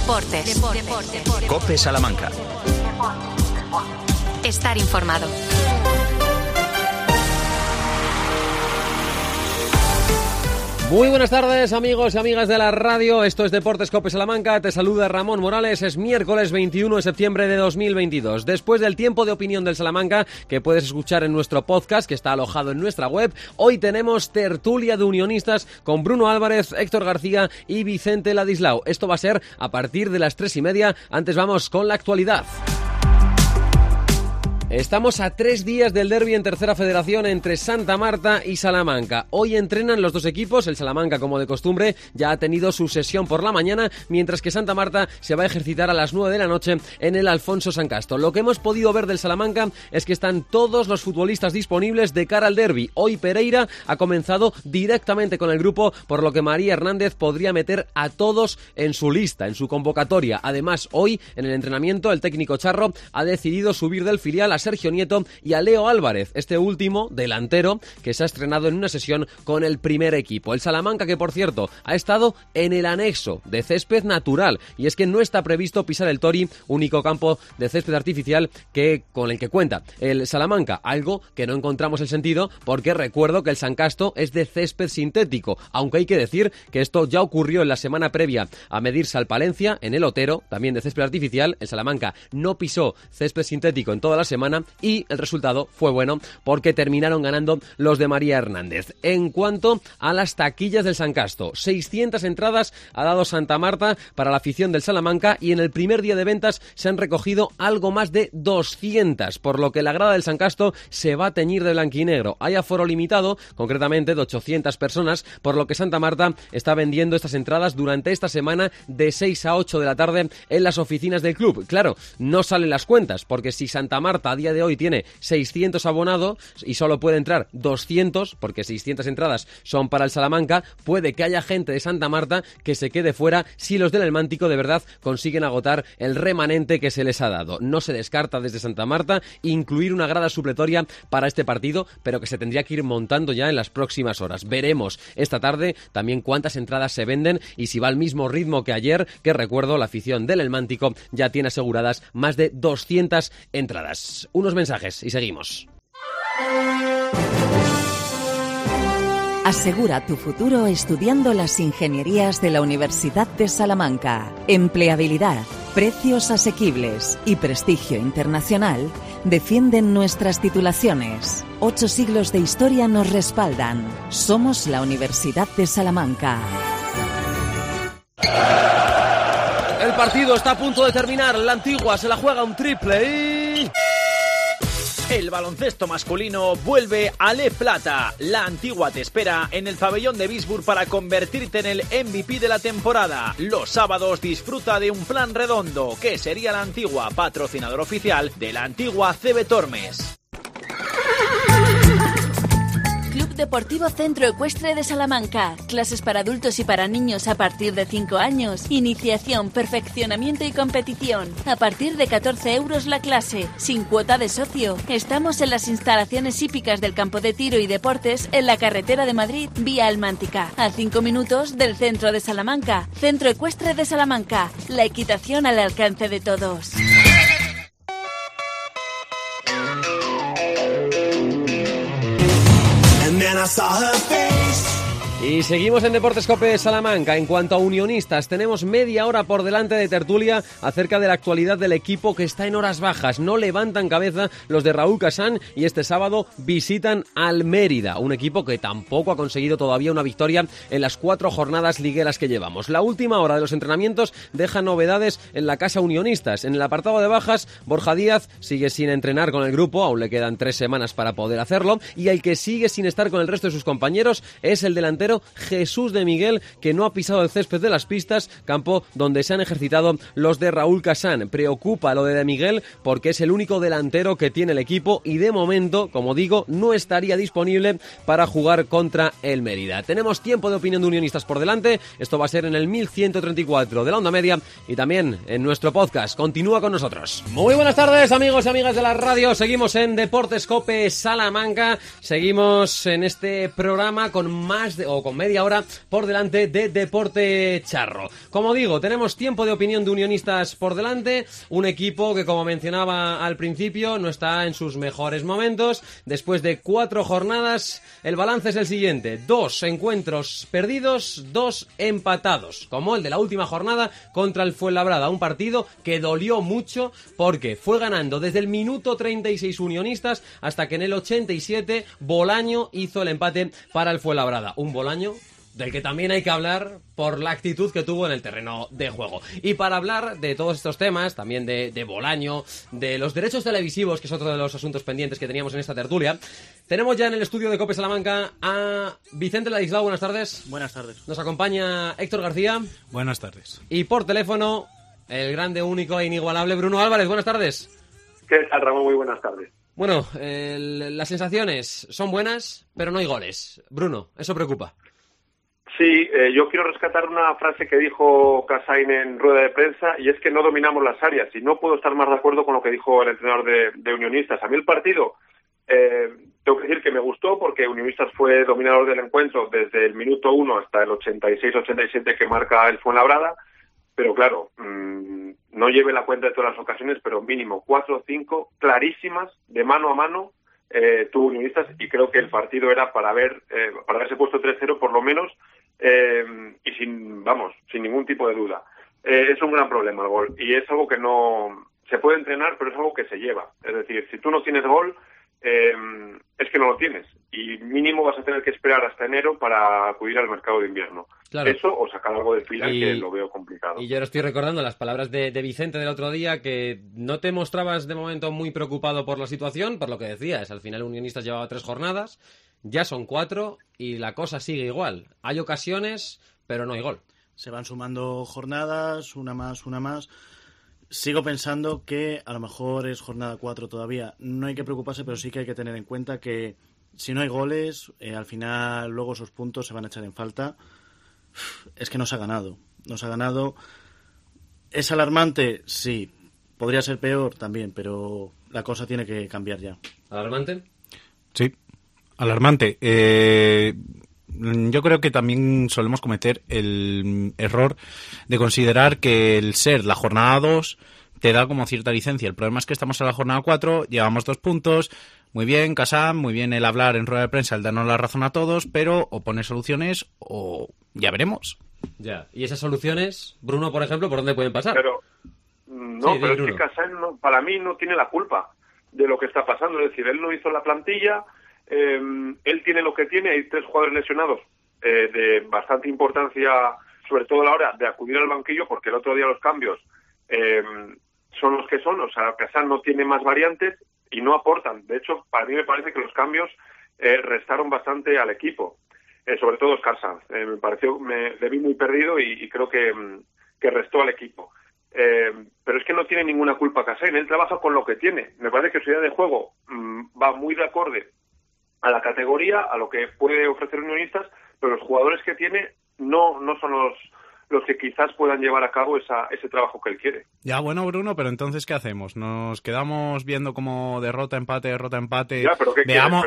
Deportes. COPE Salamanca. Estar informado. Muy buenas tardes, amigos y amigas de la radio. Esto es Deportes COPE Salamanca. Te saluda Ramón Morales. Es miércoles 21 de septiembre de 2022. Después del tiempo de opinión del Salamanca, que puedes escuchar en nuestro podcast, que está alojado en nuestra web, hoy tenemos tertulia de unionistas con Bruno Álvarez, Héctor García y Vicente Ladislao. Esto va a ser a partir de las 3:30. Antes vamos con la actualidad. Estamos a 3 días del derbi en Tercera Federación entre Santa Marta y Salamanca. Hoy entrenan los dos equipos. El Salamanca, como de costumbre, ya ha tenido su sesión por la mañana, mientras que Santa Marta se va a ejercitar a las 9 de la noche en el Alfonso San Casto. Lo que hemos podido ver del Salamanca es que están todos los futbolistas disponibles de cara al derbi. Hoy Pereira ha comenzado directamente con el grupo, por lo que María Hernández podría meter a todos en su lista, en su convocatoria. Además, hoy en el entrenamiento el técnico Charro ha decidido subir del filial a Sergio Nieto y a Leo Álvarez, este último delantero que se ha estrenado en una sesión con el primer equipo. El Salamanca, que por cierto ha estado en el anexo de césped natural, y es que no está previsto pisar el Tori, único campo de césped artificial con el que cuenta el Salamanca, algo que no encontramos el sentido, porque recuerdo que el San Casto es de césped sintético, aunque hay que decir que esto ya ocurrió en la semana previa a medirse al Palencia en el Otero, también de césped artificial. El Salamanca no pisó césped sintético en toda la semana y el resultado fue bueno, porque terminaron ganando los de María Hernández. En cuanto a las taquillas del San Casto, 600 entradas ha dado Santa Marta para la afición del Salamanca, y en el primer día de ventas se han recogido algo más de 200, por lo que la grada del San Casto se va a teñir de blanquinegro. Hay aforo limitado, concretamente de 800 personas, por lo que Santa Marta está vendiendo estas entradas durante esta semana de 6 a 8 de la tarde en las oficinas del club. Claro, no salen las cuentas, porque si Santa Marta a día de hoy tiene 600 abonados y solo puede entrar 200, porque 600 entradas son para el Salamanca, puede que haya gente de Santa Marta que se quede fuera si los del Elmántico de verdad consiguen agotar el remanente que se les ha dado. No se descarta desde Santa Marta incluir una grada supletoria para este partido, pero que se tendría que ir montando ya en las próximas horas. Veremos esta tarde también cuántas entradas se venden y si va al mismo ritmo que ayer, que recuerdo, la afición del Elmántico ya tiene aseguradas más de 200 entradas. Unos mensajes y seguimos. Asegura tu futuro estudiando las ingenierías de la Universidad de Salamanca. Empleabilidad, precios asequibles y prestigio internacional defienden nuestras titulaciones. 8 siglos de historia nos respaldan. Somos la Universidad de Salamanca. El partido está a punto de terminar. La Antigua se la juega un triple y... El baloncesto masculino vuelve a Le Plata. La Antigua te espera en el pabellón de Bisburg para convertirte en el MVP de la temporada. Los sábados disfruta de un plan redondo, que sería la Antigua, patrocinador oficial de la Antigua CB Tormes. Club Deportivo Centro Ecuestre de Salamanca. Clases para adultos y para niños a partir de 5 años. Iniciación, perfeccionamiento y competición. A partir de 14 euros la clase, sin cuota de socio. Estamos en las instalaciones hípicas del campo de tiro y deportes en la carretera de Madrid, vía Almántica. A 5 minutos del centro de Salamanca. Centro Ecuestre de Salamanca. La equitación al alcance de todos. Y seguimos en Deportes COPE Salamanca. En cuanto a unionistas, tenemos media hora por delante de tertulia acerca de la actualidad del equipo, que está en horas bajas. No levantan cabeza los de Raúl Casán y este sábado visitan al Mérida, un equipo que tampoco ha conseguido todavía una victoria en las 4 jornadas ligueras que llevamos. La última hora de los entrenamientos deja novedades en la casa unionistas. En el apartado de bajas, Borja Díaz sigue sin entrenar con el grupo, aún le quedan 3 semanas para poder hacerlo, y el que sigue sin estar con el resto de sus compañeros es el delantero Jesús de Miguel, que no ha pisado el césped de las pistas, campo donde se han ejercitado los de Raúl Casán. Preocupa lo de Miguel porque es el único delantero que tiene el equipo y de momento, como digo, no estaría disponible para jugar contra el Mérida. Tenemos tiempo de opinión de unionistas por delante. Esto va a ser en el 1134 de la onda media y también en nuestro podcast. Continúa con nosotros. Muy buenas tardes, amigos y amigas de la radio. Seguimos en Deportes COPE Salamanca. Seguimos en este programa con con media hora por delante de Deporte Charro. Como digo, tenemos tiempo de opinión de Unionistas por delante, un equipo que, como mencionaba al principio, no está en sus mejores momentos. Después de 4 jornadas, el balance es el siguiente: 2 encuentros perdidos, 2 empatados, como el de la última jornada contra el Fuenlabrada, un partido que dolió mucho porque fue ganando desde el minuto 36 Unionistas hasta que en el 87 Bolaño hizo el empate para el Fuenlabrada. Un Bolaño del que también hay que hablar por la actitud que tuvo en el terreno de juego. Y para hablar de todos estos temas, también de Bolaño, de los derechos televisivos, que es otro de los asuntos pendientes que teníamos en esta tertulia, tenemos ya en el estudio de COPE Salamanca a Vicente Ladislao. Buenas tardes. Buenas tardes. Nos acompaña Héctor García. Buenas tardes. Y por teléfono, el grande, único e inigualable Bruno Álvarez. Buenas tardes. ¿Qué tal, Ramón? Muy buenas tardes. Bueno, las sensaciones son buenas, pero no hay goles. Bruno, eso preocupa. Sí, yo quiero rescatar una frase que dijo Casain en rueda de prensa, y es que no dominamos las áreas, y no puedo estar más de acuerdo con lo que dijo el entrenador de Unionistas. A mí el partido, tengo que decir que me gustó, porque Unionistas fue dominador del encuentro desde el minuto 1 hasta el 86-87 que marca el Fuenlabrada, pero claro, no lleve la cuenta de todas las ocasiones, pero mínimo 4 o 5 clarísimas, de mano a mano, tuvo Unionistas, y creo que el partido era para haberse puesto 3-0 por lo menos, y sin ningún tipo de duda. Es un gran problema el gol, y es algo que no se puede entrenar, pero es algo que se lleva. Es decir, si tú no tienes gol, es que no lo tienes, y mínimo vas a tener que esperar hasta enero para acudir al mercado de invierno. Claro. Eso, o sacar algo de fila, que lo veo complicado. Y yo ahora estoy recordando las palabras de Vicente del otro día, que no te mostrabas de momento muy preocupado por la situación, por lo que decías. Al final Unionistas llevaba 3 jornadas, ya son 4 y la cosa sigue igual. Hay ocasiones, pero no hay gol. Se van sumando jornadas, una más. Sigo pensando que a lo mejor es jornada 4 todavía. No hay que preocuparse, pero sí que hay que tener en cuenta que si no hay goles, al final luego esos puntos se van a echar en falta. Es que no se ha ganado. ¿Es alarmante? Sí. Podría ser peor también, pero la cosa tiene que cambiar ya. ¿Alarmante? Sí, alarmante. Yo creo que también solemos cometer el error de considerar que el ser la jornada 2 te da como cierta licencia. El problema es que estamos en la jornada 4, llevamos 2 puntos. Muy bien, Casam, muy bien el hablar en rueda de prensa, el darnos la razón a todos, pero o poner soluciones o ya veremos. Ya, y esas soluciones, Bruno, por ejemplo, ¿por dónde pueden pasar? Pero es que Casam para mí no tiene la culpa de lo que está pasando. Es decir, él no hizo la plantilla, él tiene lo que tiene, hay 3 jugadores lesionados de bastante importancia, sobre todo a la hora de acudir al banquillo, porque el otro día los cambios son los que son. O sea, Casam no tiene más variantes y no aportan. De hecho, para mí me parece que los cambios restaron bastante al equipo, sobre todo Oscar Sanz. Le vi muy perdido y creo que restó al equipo. Pero es que no tiene ninguna culpa Casain, él trabaja con lo que tiene. Me parece que su idea de juego va muy de acorde a la categoría, a lo que puede ofrecer Unionistas, pero los jugadores que tiene no son los que quizás puedan llevar a cabo ese trabajo que él quiere. Ya, bueno, Bruno, pero entonces, ¿qué hacemos? ¿Nos quedamos viendo como derrota, empate? Ya, pero ¿qué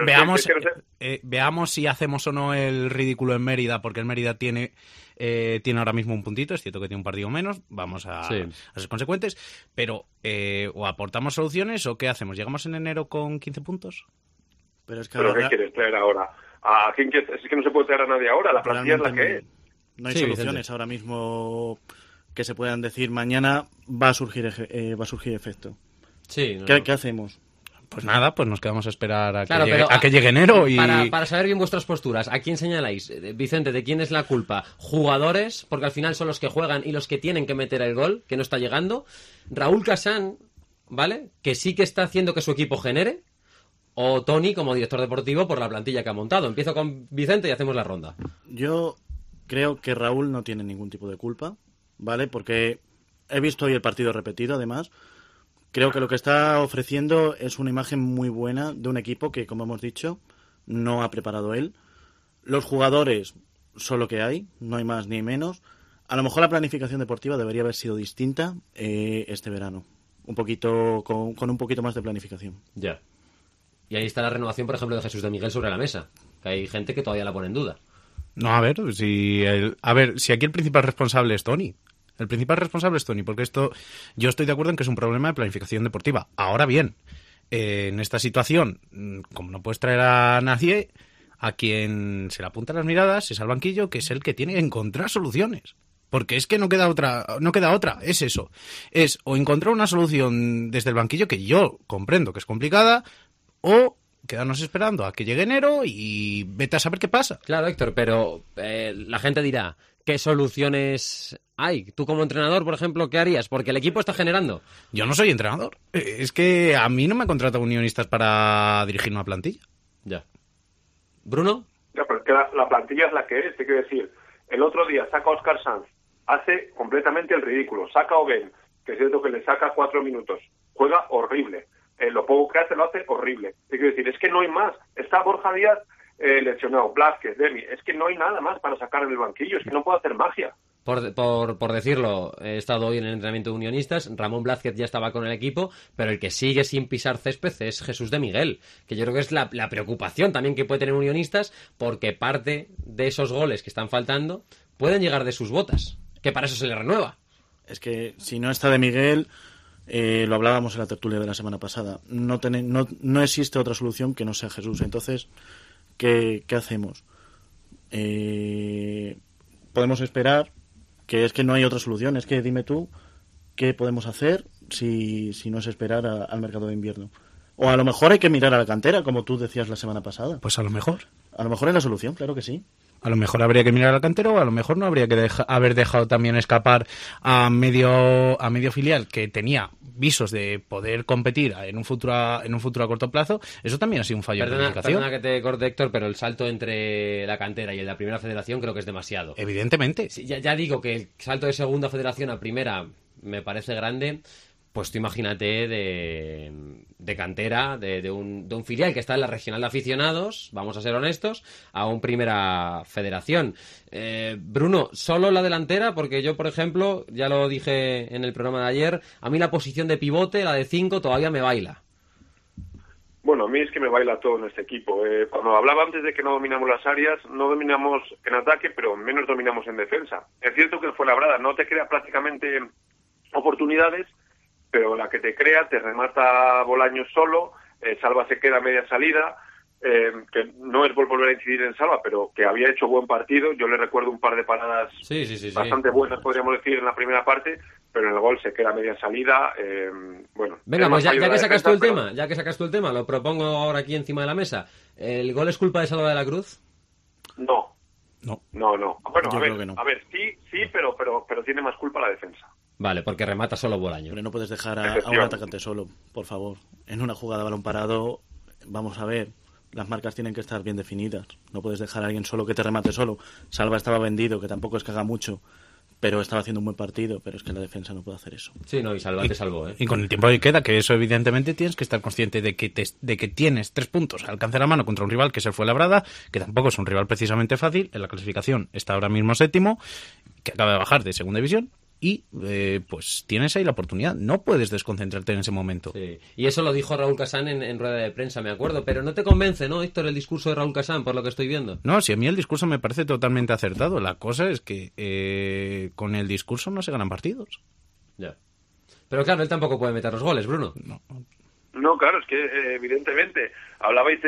veamos si hacemos o no el ridículo en Mérida, porque el Mérida tiene ahora mismo un puntito, es cierto que tiene un partido menos, vamos a ser consecuentes, pero o aportamos soluciones o ¿qué hacemos? ¿Llegamos en enero con 15 puntos? Pero ¿qué quieres traer ahora? Es que no se puede traer a nadie ahora, la plantilla es la que es. No hay soluciones Vicente. Ahora mismo que se puedan decir mañana va a surgir efecto. Sí. ¿Qué hacemos? Pues nada, pues nos quedamos a esperar a que llegue enero. Y para saber bien vuestras posturas, ¿a quién señaláis? Vicente, ¿de quién es la culpa? ¿Jugadores? Porque al final son los que juegan y los que tienen que meter el gol, que no está llegando. Raúl Casán, ¿vale? Que sí que está haciendo que su equipo genere. O Tony como director deportivo por la plantilla que ha montado. Empiezo con Vicente y hacemos la ronda. Yo creo que Raúl no tiene ningún tipo de culpa, ¿vale? Porque he visto hoy el partido repetido, además. Creo que lo que está ofreciendo es una imagen muy buena de un equipo que, como hemos dicho, no ha preparado él. Los jugadores son lo que hay, no hay más ni menos. A lo mejor la planificación deportiva debería haber sido distinta este verano. Un poquito con un poquito más de planificación. Ya. Y ahí está la renovación, por ejemplo, de Jesús de Miguel sobre la mesa. Que hay gente que todavía la pone en duda. No, a ver, si aquí el principal responsable es Tony. El principal responsable es Tony, porque yo estoy de acuerdo en que es un problema de planificación deportiva. Ahora bien, en esta situación, como no puedes traer a nadie, a quien se le apuntan las miradas es al banquillo, que es el que tiene que encontrar soluciones. Porque es que no queda otra, es eso. Es o encontrar una solución desde el banquillo, que yo comprendo que es complicada, o quedarnos esperando a que llegue enero y vete a saber qué pasa. Claro, Héctor, pero la gente dirá, ¿qué soluciones hay? Tú como entrenador, por ejemplo, ¿qué harías? Porque el equipo está generando. Yo no soy entrenador. Es que a mí no me han contratado Unionistas para dirigir una plantilla. Ya. ¿Bruno? Ya, pero es que la plantilla es la que es, te quiero decir. El otro día saca a Óscar Sanz, hace completamente el ridículo. Saca a Oben, que es cierto que le saca 4 minutos. Juega horrible. Lo poco que hace lo hace horrible. Te quiero decir, es que no hay más. Está Borja Díaz lesionado, Blázquez, Demi. Es que no hay nada más para sacar en el banquillo. Es que no puedo hacer magia. Por decirlo, he estado hoy en el entrenamiento de Unionistas. Ramón Blázquez ya estaba con el equipo, pero el que sigue sin pisar césped es Jesús de Miguel, que yo creo que es la preocupación también que puede tener Unionistas, porque parte de esos goles que están faltando pueden llegar de sus botas, que para eso se le renueva. Es que si no está de Miguel, lo hablábamos en la tertulia de la semana pasada, no existe otra solución que no sea Jesús. Entonces, ¿qué hacemos? Podemos esperar, que es que no hay otra solución. Es que dime tú, ¿qué podemos hacer si no es esperar al mercado de invierno? O a lo mejor hay que mirar a la cantera, como tú decías la semana pasada. Pues a lo mejor. A lo mejor es la solución, claro que sí. A lo mejor habría que mirar al cantero, o a lo mejor no habría que haber dejado también escapar a medio filial que tenía visos de poder competir en un futuro a corto plazo. Eso también ha sido un fallo de planificación. Perdona que te corte, Héctor, pero el salto entre la cantera y el de la primera federación creo que es demasiado. Evidentemente. Sí, ya digo que el salto de segunda federación a primera me parece grande. Pues tú imagínate de cantera, de un filial que está en la regional de aficionados, vamos a ser honestos, a un primera federación. Bruno, solo la delantera, porque yo, por ejemplo, ya lo dije en el programa de ayer, a mí la posición de pivote, la de 5, todavía me baila. Bueno, a mí es que me baila todo en este equipo. Cuando hablaba antes de que no dominamos las áreas, no dominamos en ataque, pero menos dominamos en defensa. Es cierto que el Fuenlabrada no te crea prácticamente oportunidades, pero la que te crea te remata Bolaños solo, Salva se queda a media salida, que no es volver a incidir en Salva, pero que había hecho buen partido. Yo le recuerdo un par de paradas bastante buenas, podríamos decir, en la primera parte, pero en el gol se queda a media salida. Bueno. Venga, pues ya que sacas tú el tema, lo propongo ahora aquí encima de la mesa. ¿El gol es culpa de Salva de la Cruz? No. Bueno, no. A ver, sí, pero tiene más culpa la defensa. Vale, porque remata solo Bolaño. Pero no puedes dejar a un atacante solo, por favor. En una jugada de balón parado, vamos a ver, las marcas tienen que estar bien definidas. No puedes dejar a alguien solo que te remate solo. Salva estaba vendido, que tampoco es que haga mucho, pero estaba haciendo un buen partido, pero es que la defensa no puede hacer eso. Sí, no, y Salva te salvó, ¿eh? Y con el tiempo que queda, que eso evidentemente tienes que estar consciente de que tienes 3 puntos al alcance de la mano contra un rival que se fue Fuenlabrada, que tampoco es un rival precisamente fácil. En la clasificación está ahora mismo 7º, que acaba de bajar de segunda división. Y pues tienes ahí la oportunidad, no puedes desconcentrarte en ese momento. Sí. Y eso lo dijo Raúl Casán en rueda de prensa, me acuerdo, pero no te convence, ¿no, Héctor, el discurso de Raúl Casán, por lo que estoy viendo? No, si a mí el discurso me parece totalmente acertado. La cosa es que con el discurso no se ganan partidos. Ya. Pero claro, él tampoco puede meter los goles, Bruno. No, claro, es que evidentemente hablabais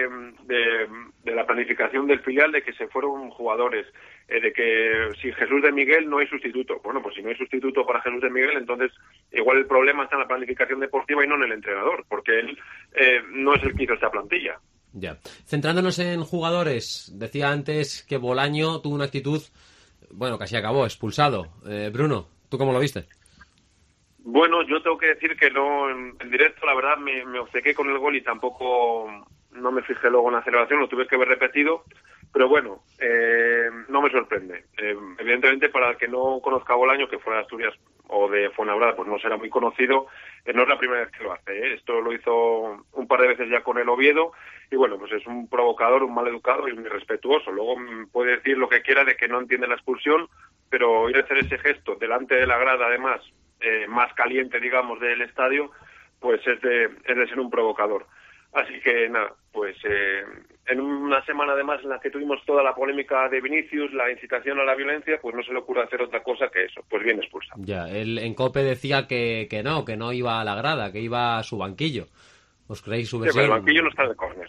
de la planificación del filial, de que se fueron jugadores, de que si Jesús de Miguel no hay sustituto. Bueno, pues si no hay sustituto para Jesús de Miguel, entonces igual el problema está en la planificación deportiva y no en el entrenador, porque él no es el que hizo esta plantilla. Ya. Centrándonos en jugadores, decía antes que Bolaño tuvo una actitud, bueno, casi acabó, expulsado. Bruno, ¿tú cómo lo viste? Bueno, yo tengo que decir que no, en directo la verdad me obcequé con el gol y tampoco no me fijé luego en la celebración, lo tuve que ver repetido, pero bueno, no me sorprende. Evidentemente, para el que no conozca a Bolaño, que fuera de Asturias o de Fuenlabrada, pues no será muy conocido, no es la primera vez que lo hace, Esto lo hizo un par de veces ya con el Oviedo, y bueno, pues es un provocador, un maleducado y un irrespetuoso. Luego puede decir lo que quiera de que no entiende la expulsión, pero ir a hacer ese gesto delante de la grada, además, más caliente, digamos, del estadio, pues es de ser un provocador. Así que nada, pues en una semana además en la que tuvimos toda la polémica de Vinicius, la incitación a la violencia, pues no se le ocurre hacer otra cosa que eso, pues bien expulsado. Ya, él en COPE decía que no iba a la grada, que iba a su banquillo. ¿Os creéis su versión? Sí, pero el banquillo no está de córner.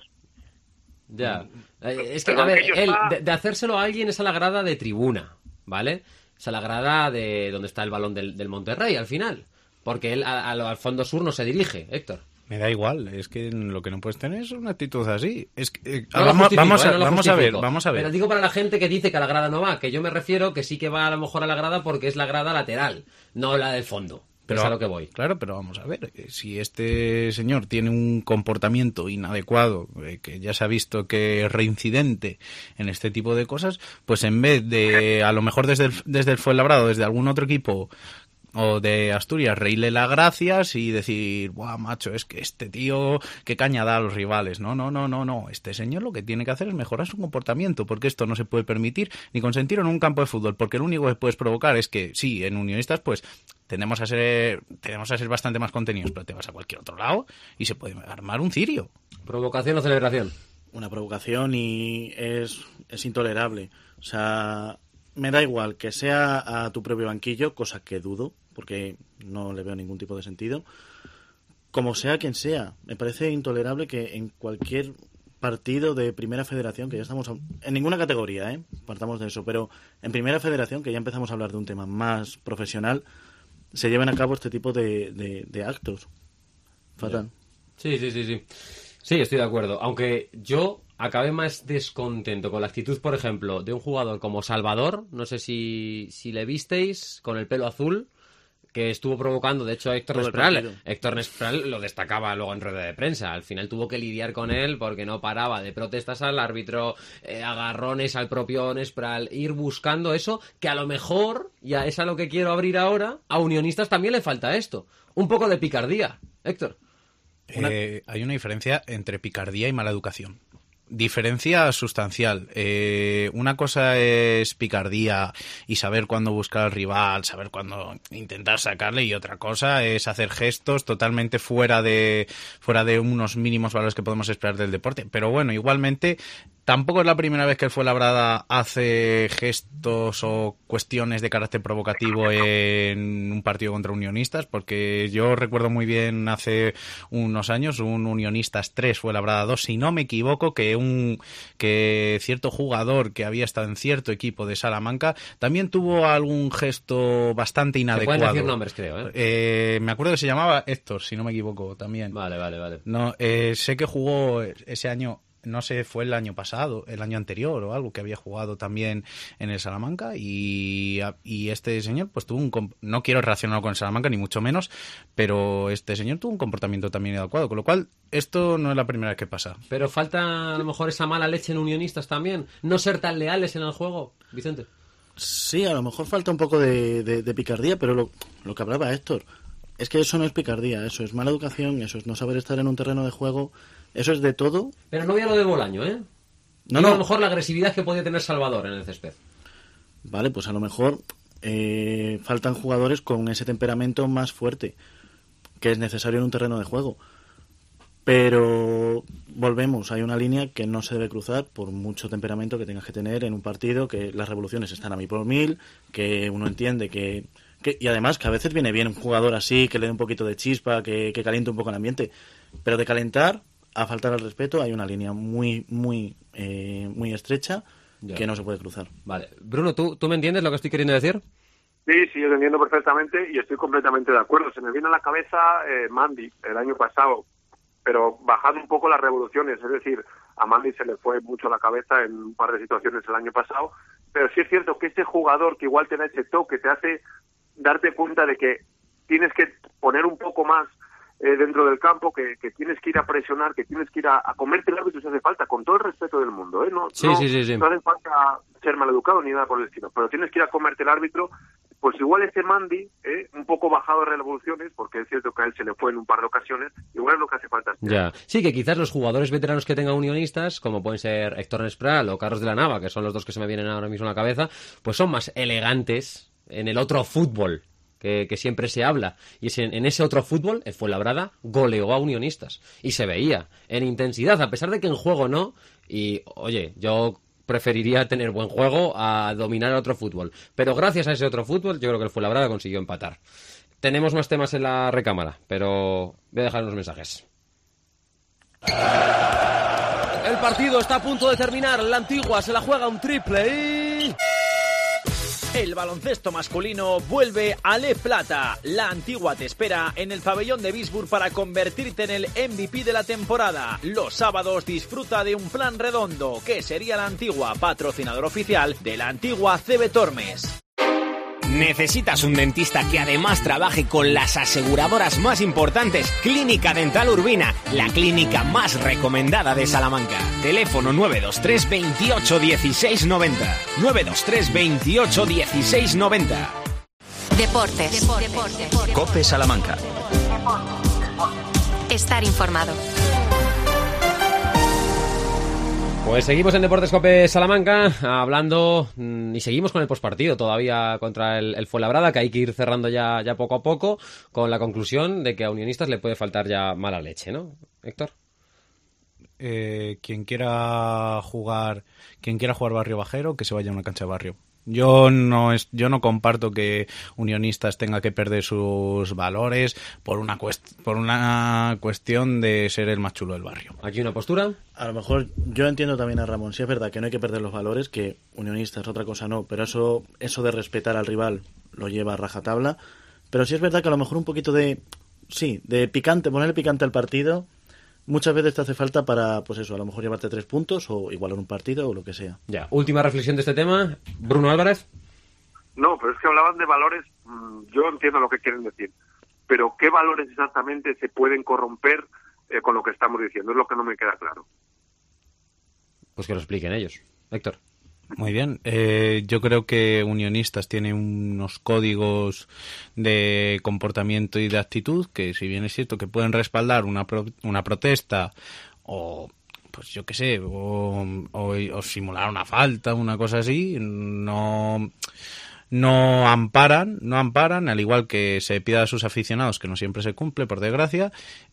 Ya. Es que, a ver, él, de hacérselo a alguien es a la grada de tribuna, ¿vale? Es a la grada de donde está el balón del Monterrey, al final. Porque él al fondo sur no se dirige, Héctor. Me da igual, es que lo que no puedes tener es una actitud así. Es que, no vamos a ver. Pero digo para la gente que dice que a la grada no va, que yo me refiero que sí que va a lo mejor a la grada porque es la grada lateral, no la del fondo. Pero es a lo que voy. Claro, pero vamos a ver, si este señor tiene un comportamiento inadecuado, que ya se ha visto que es reincidente en este tipo de cosas, pues en vez de, a lo mejor desde el Fuenlabrada, desde algún otro equipo o de Asturias, reírle las gracias y decir, buah, macho, es que este tío, qué caña da a los rivales. No. Este señor lo que tiene que hacer es mejorar su comportamiento, porque esto no se puede permitir ni consentir en un campo de fútbol, porque lo único que puedes provocar es que, sí, en Unionistas, pues, tendemos a ser bastante más contenidos, pero te vas a cualquier otro lado y se puede armar un cirio. ¿Provocación o celebración? Una provocación y es intolerable. O sea, me da igual que sea a tu propio banquillo, cosa que dudo, porque no le veo ningún tipo de sentido. Como sea quien sea, me parece intolerable que en cualquier partido de Primera Federación, que ya estamos en ninguna categoría, partamos de eso, pero en Primera Federación, que ya empezamos a hablar de un tema más profesional, se lleven a cabo este tipo de actos. Fatal. Sí. Sí, estoy de acuerdo. Aunque yo acabé más descontento con la actitud, por ejemplo, de un jugador como Salvador, no sé si le visteis, con el pelo azul, que estuvo provocando, de hecho, a Héctor Nespral. Héctor Nespral lo destacaba luego en rueda de prensa. Al final tuvo que lidiar con él porque no paraba de protestas al árbitro, agarrones al propio Nespral, ir buscando eso, que a lo mejor, ya es a lo que quiero abrir ahora, a Unionistas también le falta esto. Un poco de picardía, Héctor. Hay una diferencia entre picardía y mala educación. Diferencia sustancial. Una cosa es picardía y saber cuándo buscar al rival, saber cuándo intentar sacarle, y otra cosa es hacer gestos totalmente fuera de unos mínimos valores que podemos esperar del deporte. Pero bueno, igualmente tampoco es la primera vez que el Fuenlabrada hace gestos o cuestiones de carácter provocativo en un partido contra Unionistas, porque yo recuerdo muy bien hace unos años un Unionistas 3, Fuenlabrada 2, si no me equivoco, que cierto jugador que había estado en cierto equipo de Salamanca también tuvo algún gesto bastante inadecuado. Se pueden decir nombres, creo, me acuerdo que se llamaba Héctor, si no me equivoco, también. Vale. No, sé que jugó ese año. No sé, fue el año pasado, el año anterior o algo, que había jugado también en el Salamanca, y este señor pues tuvo no quiero relacionarlo con el Salamanca ni mucho menos, pero este señor tuvo un comportamiento también inadecuado, con lo cual esto no es la primera vez que pasa. Pero falta a lo mejor esa mala leche en Unionistas también, no ser tan leales en el juego, Vicente. Sí, a lo mejor falta un poco de picardía, pero lo que hablaba Héctor, es que eso no es picardía, eso es mala educación, eso es no saber estar en un terreno de juego. Eso es de todo. Pero no voy a lo de Bolaño, ¿eh? No. A lo mejor la agresividad que podía tener Salvador en el césped. Vale, pues a lo mejor faltan jugadores con ese temperamento más fuerte, que es necesario en un terreno de juego. Pero volvemos, hay una línea que no se debe cruzar por mucho temperamento que tengas que tener en un partido, que las revoluciones están a 1000 por 1000, que uno entiende que y además que a veces viene bien un jugador así, que le dé un poquito de chispa, que caliente un poco el ambiente. Pero de calentar a faltar al respeto hay una línea muy estrecha que no se puede cruzar. Vale. Bruno, ¿tú me entiendes lo que estoy queriendo decir? Sí, yo lo entiendo perfectamente y estoy completamente de acuerdo. Se me viene a la cabeza Mandy el año pasado, pero bajando un poco las revoluciones. Es decir, a Mandy se le fue mucho la cabeza en un par de situaciones el año pasado, pero sí es cierto que este jugador que igual te da ese toque, te hace darte cuenta de que tienes que poner un poco más dentro del campo, que tienes que ir a presionar, que tienes que ir a comerte el árbitro si hace falta, con todo el respeto del mundo, No hace falta ser maleducado ni nada por el estilo, pero tienes que ir a comerte el árbitro. Pues igual ese Mandy, un poco bajado de revoluciones, porque es cierto que a él se le fue en un par de ocasiones, igual es lo que hace falta. Ya. Sí, que quizás los jugadores veteranos que tengan Unionistas, como pueden ser Héctor Nespral o Carlos de la Nava, que son los dos que se me vienen ahora mismo a la cabeza, pues son más elegantes en el otro fútbol que siempre se habla. Y es en ese otro fútbol, el Fuenlabrada goleó a Unionistas. Y se veía en intensidad, a pesar de que en juego no. Y, oye, yo preferiría tener buen juego a dominar el otro fútbol. Pero gracias a ese otro fútbol, yo creo que el Fuenlabrada consiguió empatar. Tenemos más temas en la recámara, pero voy a dejar unos mensajes. El partido está a punto de terminar. La Antigua se la juega un triple y... El baloncesto masculino vuelve a Le Plata. La Antigua te espera en el pabellón de Bisburg para convertirte en el MVP de la temporada. Los sábados disfruta de un plan redondo, que sería La Antigua, patrocinador oficial de la Antigua CB Tormes. ¿Necesitas un dentista que además trabaje con las aseguradoras más importantes? Clínica Dental Urbina, la clínica más recomendada de Salamanca. Teléfono 923 28 16 90. 923 28 16 90. Deportes. COPE Salamanca. Estar informado. Pues seguimos en Deportes COPE Salamanca hablando y seguimos con el postpartido todavía contra el Fuenlabrada, que hay que ir cerrando ya poco a poco, con la conclusión de que a Unionistas le puede faltar ya mala leche, ¿no, Héctor? Quien quiera jugar barrio bajero, que se vaya a una cancha de barrio. Yo no comparto que Unionistas tenga que perder sus valores por una cuestión de ser el más chulo del barrio. ¿Aquí una postura? A lo mejor yo entiendo también a Ramón. Sí, es verdad que no hay que perder los valores, que Unionistas, otra cosa no, pero eso de respetar al rival lo lleva a rajatabla. Pero sí es verdad que a lo mejor un poquito de picante, ponerle picante al partido, muchas veces te hace falta para, pues eso, a lo mejor llevarte 3 puntos o igualar un partido o lo que sea. Ya, última reflexión de este tema. Bruno Álvarez. No, pero es que hablaban de valores, yo entiendo lo que quieren decir, pero ¿qué valores exactamente se pueden corromper con lo que estamos diciendo? Es lo que no me queda claro. Pues que lo expliquen ellos. Héctor. Muy bien, yo creo que Unionistas tiene unos códigos de comportamiento y de actitud que, si bien es cierto que pueden respaldar una protesta o, pues yo qué sé, o simular una falta, una cosa así, no amparan, al igual que se pide a sus aficionados, que no siempre se cumple, por desgracia,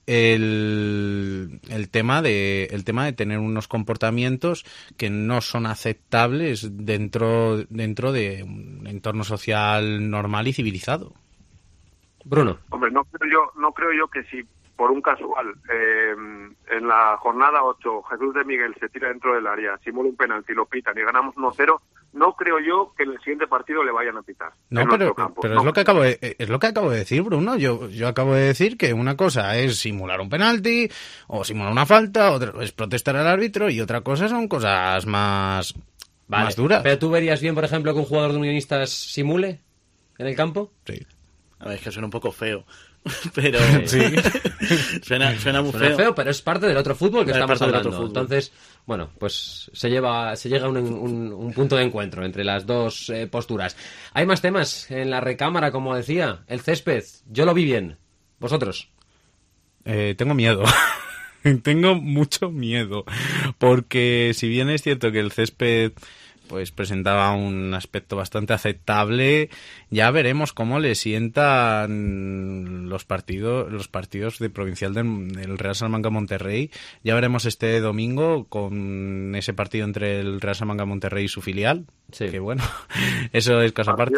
el tema de tener unos comportamientos que no son aceptables dentro de un entorno social normal y civilizado. Bruno. Hombre, no creo yo que si por un casual en la jornada 8 Jesús de Miguel se tira dentro del área, simula un penalti, lo pitan y ganamos 1-0, no creo yo que en el siguiente partido le vayan a pitar. No, pero es lo que acabo de decir, Bruno. Yo acabo de decir que una cosa es simular un penalti o simular una falta, otra es protestar al árbitro y otra cosa son cosas más duras. Pero tú verías bien, por ejemplo, que un jugador de Unionistas simule en el campo. Sí. A ver, es que suena un poco feo. Pero sí. suena muy feo, pero es parte del otro fútbol que estamos hablando. Entonces, bueno, pues se llega a un punto de encuentro entre las dos posturas. Hay más temas en la recámara, como decía. El césped, yo lo vi bien. ¿Vosotros? Tengo miedo. Tengo mucho miedo. Porque si bien es cierto que el césped pues presentaba un aspecto bastante aceptable, ya veremos cómo le sientan los partidos de provincial del Real Salamanca Monterrey. Ya veremos este domingo con ese partido entre el Real Salamanca Monterrey y su filial, sí. Que bueno, eso es caso aparte,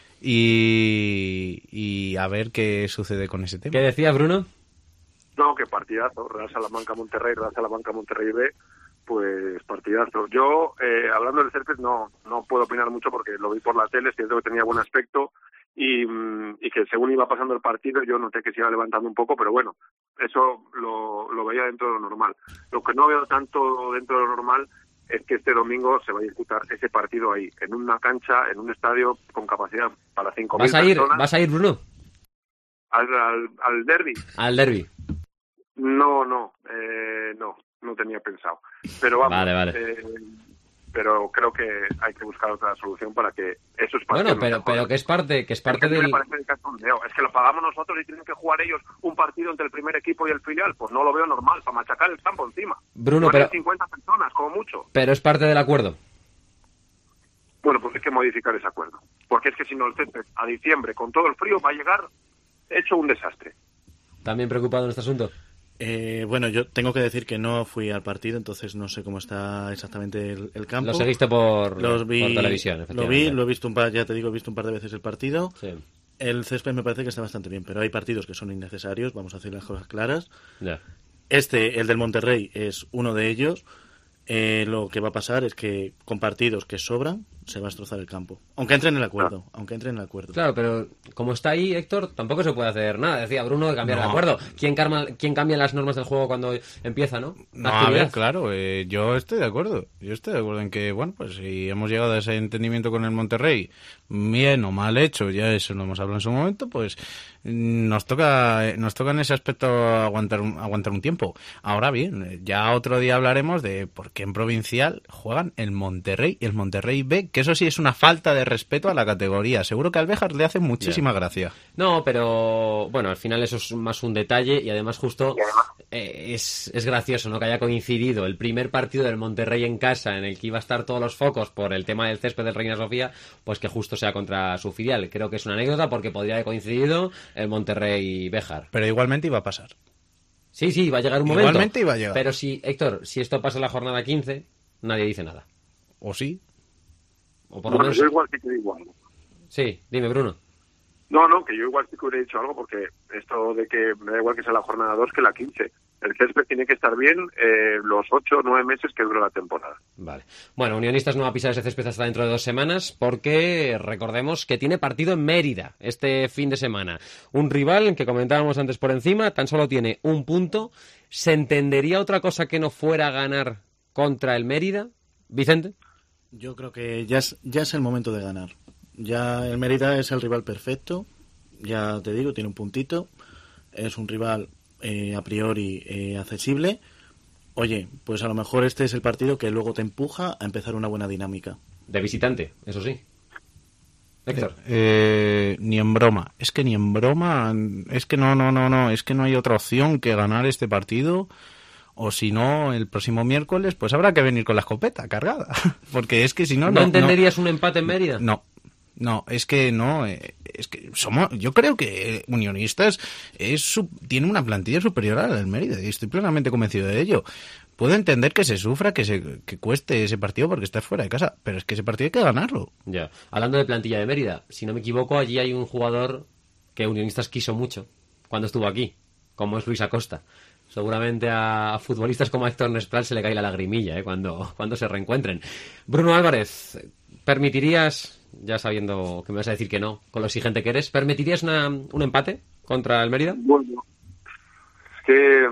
y a ver qué sucede con ese tema. ¿Qué decía Bruno? No, que partidazo, Real Salamanca Monterrey, Real Salamanca Monterrey B. Pues partidazo. Yo, hablando del césped, no puedo opinar mucho porque lo vi por la tele, siento que tenía buen aspecto y que según iba pasando el partido yo noté que se iba levantando un poco, pero bueno, eso lo veía dentro de lo normal. Lo que no veo tanto dentro de lo normal es que este domingo se va a disputar ese partido ahí, en una cancha, en un estadio con capacidad para 5.000 personas. ¿Vas a ir, Bruno? ¿Al derbi? Al derbi. No tenía pensado. Pero vamos, vale. Pero creo que hay que buscar otra solución para que esos partidos... Bueno, pero que es parte del... Me parece el cachondeo. Es que lo pagamos nosotros y tienen que jugar ellos un partido entre el primer equipo y el filial. Pues no lo veo normal, para machacar el campo encima. Bruno, pero... 50 personas, como mucho. Pero es parte del acuerdo. Bueno, pues hay que modificar ese acuerdo. porque es que si no el césped a diciembre con todo el frío va a llegar hecho un desastre. ¿También preocupado en este asunto? Bueno, yo tengo que decir que no fui al partido, entonces no sé cómo está exactamente el campo. Lo seguiste por televisión, efectivamente. Lo he visto he visto un par de veces el partido. Sí. El césped me parece que está bastante bien, pero hay partidos que son innecesarios, vamos a hacer las cosas claras. Ya. El del Monterrey, es uno de ellos. Lo que va a pasar es que con partidos que sobran se va a destrozar el campo, aunque entre en el acuerdo. Claro, pero como está ahí, Héctor, tampoco se puede hacer nada. Decía Bruno de cambiar el acuerdo. ¿Quién cambia las normas del juego cuando empieza, no? A ver, claro, yo estoy de acuerdo. Yo estoy de acuerdo en que, bueno, pues si hemos llegado a ese entendimiento con el Monterrey, bien o mal hecho, ya eso lo hemos hablado en su momento, pues nos toca en ese aspecto aguantar un tiempo. Ahora bien, ya otro día hablaremos de por qué en provincial juegan el Monterrey y el Monterrey B, que eso sí es una falta de respeto a la categoría. Seguro que al Béjar le hace muchísima gracia. No, pero bueno, al final eso es más un detalle y además justo es gracioso, ¿no? Que haya coincidido el primer partido del Monterrey en casa en el que iba a estar todos los focos por el tema del césped del Reina Sofía, pues que justo sea contra su filial. Creo que es una anécdota porque podría haber coincidido el Monterrey Béjar. Pero igualmente iba a pasar. Sí, va a llegar un momento. Igualmente iba a llegar. Pero Héctor, si esto pasa en la jornada 15, nadie dice nada. ¿O sí? O por lo menos... Yo igual sí que digo algo. Sí, dime, Bruno. No, que yo igual sí que hubiera dicho algo, porque esto de que me da igual que sea la jornada 2 que la 15. El césped tiene que estar bien los 8 o 9 meses que dura la temporada. Vale. Bueno, Unionistas no va a pisar ese césped hasta dentro de 2 semanas porque recordemos que tiene partido en Mérida este fin de semana. Un rival que comentábamos antes por encima, tan solo tiene un punto. ¿Se entendería otra cosa que no fuera a ganar contra el Mérida? ¿Vicente? Yo creo que ya es el momento de ganar. Ya el Mérida es el rival perfecto. Ya te digo, tiene un puntito. Es un rival a priori accesible. Oye, pues a lo mejor este es el partido que luego te empuja a empezar una buena dinámica. De visitante, eso sí. Héctor. Ni en broma. Es que ni en broma. Es que no. Es que no hay otra opción que ganar este partido. O si no, el próximo miércoles, pues habrá que venir con la escopeta cargada. Porque es que si no... ¿No entenderías un empate en Mérida? No, es que no, es que yo creo que Unionistas tiene una plantilla superior a la del Mérida y estoy plenamente convencido de ello. Puedo entender que se sufra, que cueste ese partido porque estás fuera de casa, pero es que ese partido hay que ganarlo. Ya, hablando de plantilla de Mérida, si no me equivoco, allí hay un jugador que Unionistas quiso mucho cuando estuvo aquí, como es Luis Acosta. Seguramente a futbolistas como a Héctor Nespral se le cae la lagrimilla cuando se reencuentren. Bruno Álvarez, ¿permitirías, ya sabiendo que me vas a decir que no, con lo exigente que eres, ¿permitirías un empate contra el Mérida? Bueno, es que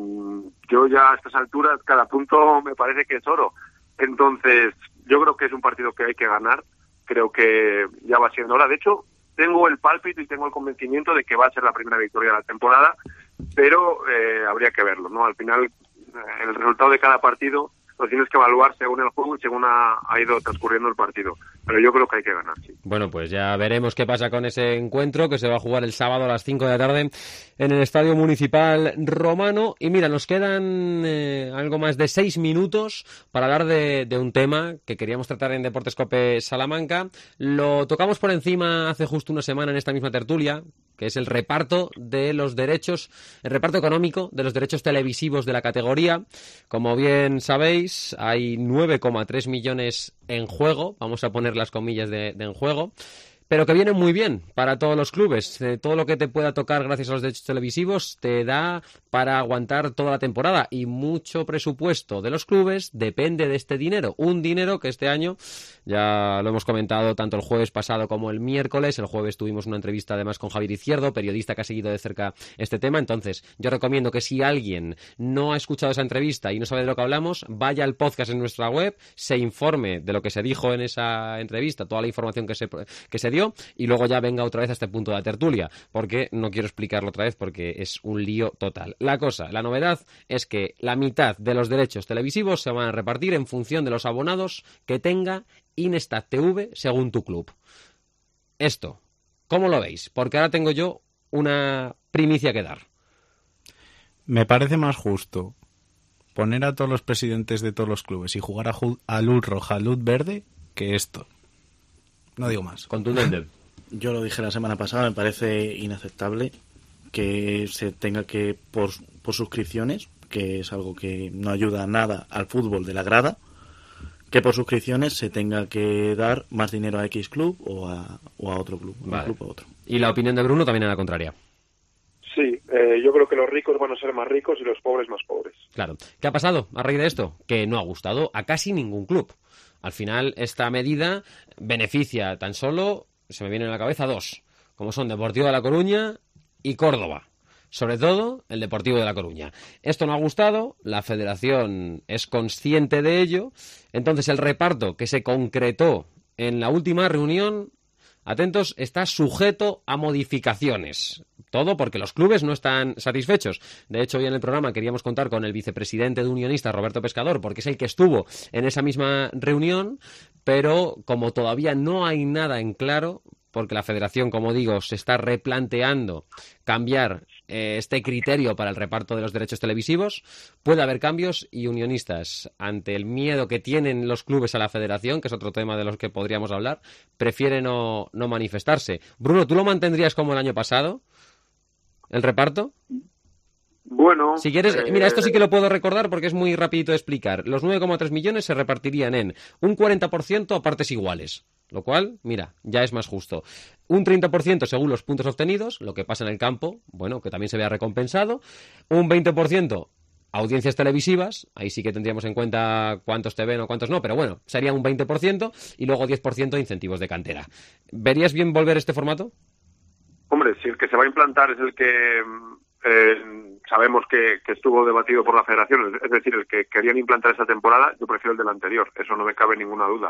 yo ya a estas alturas cada punto me parece que es oro. Entonces, yo creo que es un partido que hay que ganar. Creo que ya va siendo hora. De hecho, tengo el pálpito y tengo el convencimiento de que va a ser la primera victoria de la temporada, pero habría que verlo, ¿no? Al final, el resultado de cada partido lo tienes que evaluar según el juego y según ha ido transcurriendo el partido. Pero yo creo que hay que ganar, sí. Bueno, pues ya veremos qué pasa con ese encuentro que se va a jugar el sábado a las 5 de la tarde en el Estadio Municipal Romano. Y mira, nos quedan algo más de 6 minutos para hablar de un tema que queríamos tratar en Deportes COPE Salamanca. Lo tocamos por encima hace justo una semana en esta misma tertulia, que es el reparto de los derechos, el reparto económico de los derechos televisivos de la categoría. Como bien sabéis, hay 9,3 millones en juego, vamos a poner las comillas de en juego, pero que vienen muy bien para todos los clubes. Todo lo que te pueda tocar gracias a los derechos televisivos te da para aguantar toda la temporada, y mucho presupuesto de los clubes depende de este dinero. Un dinero que este año, ya lo hemos comentado tanto el jueves pasado como el miércoles. El jueves tuvimos una entrevista además con Javier Izquierdo, periodista que ha seguido de cerca este tema. Entonces, yo recomiendo que si alguien no ha escuchado esa entrevista y no sabe de lo que hablamos, vaya al podcast en nuestra web, se informe de lo que se dijo en esa entrevista, toda la información que se dio, y luego ya venga otra vez a este punto de la tertulia, porque no quiero explicarlo otra vez porque es un lío total. La novedad es que la mitad de los derechos televisivos se van a repartir en función de los abonados que tenga Inestat TV según tu club. Esto, ¿cómo lo veis? Porque ahora tengo yo una primicia que dar. Me parece más justo poner a todos los presidentes de todos los clubes y jugar a luz roja, a luz verde, que esto. No digo más. Contundente. Yo lo dije la semana pasada, me parece inaceptable que se tenga que, por suscripciones, que es algo que no ayuda nada al fútbol de la grada, que por suscripciones se tenga que dar más dinero a X club o a otro club, Vale. un club a otro. Y la opinión de Bruno también era la contraria. Sí, yo creo que los ricos van a ser más ricos y los pobres más pobres. Claro. ¿Qué ha pasado a raíz de esto? Que no ha gustado a casi ningún club. Al final, esta medida beneficia tan solo, se me vienen a la cabeza, dos, como son Deportivo de La Coruña y Córdoba. Sobre todo, el Deportivo de La Coruña. Esto no ha gustado, la federación es consciente de ello, entonces el reparto que se concretó en la última reunión, atentos, está sujeto a modificaciones. Todo porque los clubes no están satisfechos. De hecho, hoy en el programa queríamos contar con el vicepresidente de Unionistas, Roberto Pescador, porque es el que estuvo en esa misma reunión, pero como todavía no hay nada en claro, porque la federación, como digo, se está replanteando cambiar este criterio para el reparto de los derechos televisivos, puede haber cambios y Unionistas, ante el miedo que tienen los clubes a la federación, que es otro tema de los que podríamos hablar, prefiere no manifestarse. Bruno, ¿tú lo mantendrías como el año pasado, el reparto? Bueno... Si quieres, mira, esto sí que lo puedo recordar porque es muy rapidito de explicar. Los 9,3 millones se repartirían en un 40% a partes iguales, lo cual, mira, ya es más justo. Un 30% según los puntos obtenidos, lo que pasa en el campo, bueno, que también se vea recompensado. Un 20% audiencias televisivas, ahí sí que tendríamos en cuenta cuántos te ven o cuántos no, pero bueno, sería un 20% y luego 10% incentivos de cantera. ¿Verías bien volver este formato? Hombre, si el que se va a implantar es el que sabemos que estuvo debatido por la federación, es decir, el que querían implantar esta temporada, yo prefiero el del anterior, eso no me cabe ninguna duda.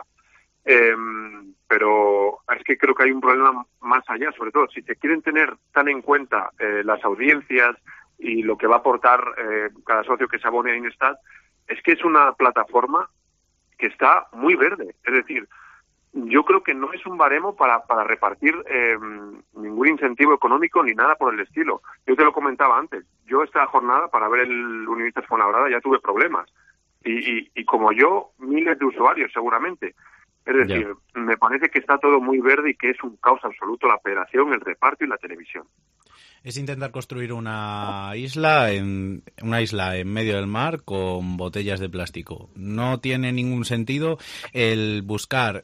Pero es que creo que hay un problema más allá, sobre todo si se quieren tener tan en cuenta las audiencias y lo que va a aportar cada socio que se abone a Inestat, es que es una plataforma que está muy verde, es decir, yo creo que no es un baremo para repartir ningún incentivo económico ni nada por el estilo. Yo te lo comentaba antes, yo esta jornada para ver el Unionistas Fuenlabrada ya tuve problemas y como yo, miles de usuarios seguramente. Es decir, me parece que está todo muy verde y que es un caos absoluto la federación, el reparto y la televisión. Es intentar construir una isla en medio del mar con botellas de plástico. No tiene ningún sentido el buscar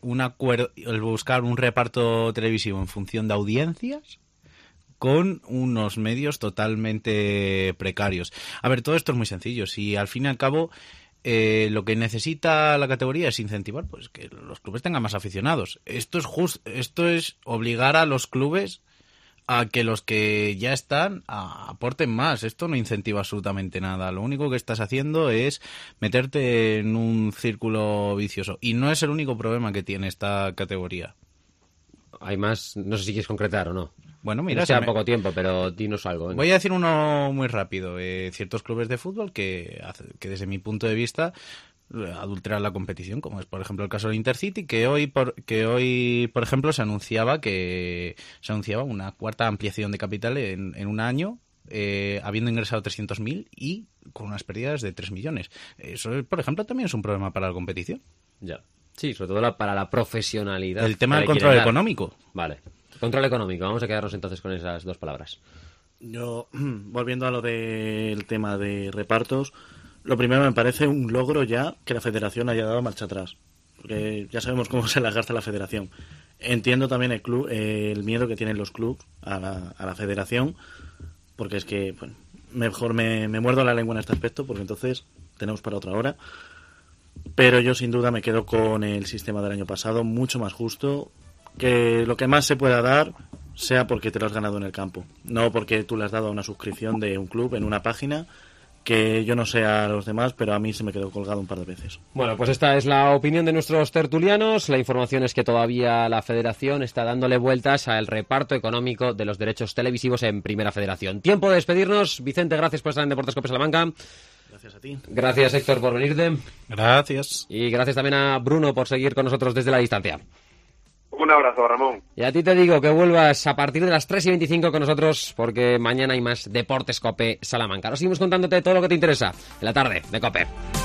un reparto televisivo en función de audiencias con unos medios totalmente precarios. A ver, todo esto es muy sencillo. Si al fin y al cabo lo que necesita la categoría es incentivar pues que los clubes tengan más aficionados. Esto es obligar a los clubes a que los que ya están aporten más. Esto no incentiva absolutamente nada. Lo único que estás haciendo es meterte en un círculo vicioso. Y no es el único problema que tiene esta categoría. Hay más, no sé si quieres concretar o no. Bueno, mira, no sea poco tiempo, pero dinos algo. Voy a decir uno muy rápido. Ciertos clubes de fútbol que desde mi punto de vista adulterar la competición, como es por ejemplo el caso del Intercity, que hoy por ejemplo se anunciaba una cuarta ampliación de capital en un año, habiendo ingresado 300.000 y con unas pérdidas de 3 millones. Eso, por ejemplo, también es un problema para la competición. Ya. Sí, sobre todo para la profesionalidad. El tema del control económico. Vale. Control económico. Vamos a quedarnos entonces con esas dos palabras. Yo, volviendo a lo del tema de repartos, lo primero me parece un logro ya que la federación haya dado marcha atrás. Porque ya sabemos cómo se las gasta la federación. Entiendo también el miedo que tienen los clubes a la federación, porque es que bueno, mejor me muerdo la lengua en este aspecto, porque entonces tenemos para otra hora. Pero yo sin duda me quedo con el sistema del año pasado, mucho más justo, que lo que más se pueda dar sea porque te lo has ganado en el campo, no porque tú le has dado a una suscripción de un club en una página, que yo no sé a los demás, pero a mí se me quedó colgado un par de veces. Bueno, pues esta es la opinión de nuestros tertulianos. La información es que todavía la federación está dándole vueltas al reparto económico de los derechos televisivos en Primera Federación. Tiempo de despedirnos. Vicente, gracias por estar en Deportes Cope Salamanca. Gracias a ti. Gracias, Héctor, por venirte. Gracias. Y gracias también a Bruno por seguir con nosotros desde la distancia. Un abrazo, Ramón. Y a ti te digo que vuelvas a partir de las 3:25 con nosotros, porque mañana hay más Deportes Cope Salamanca. Ahora seguimos contándote todo lo que te interesa en la tarde de Cope.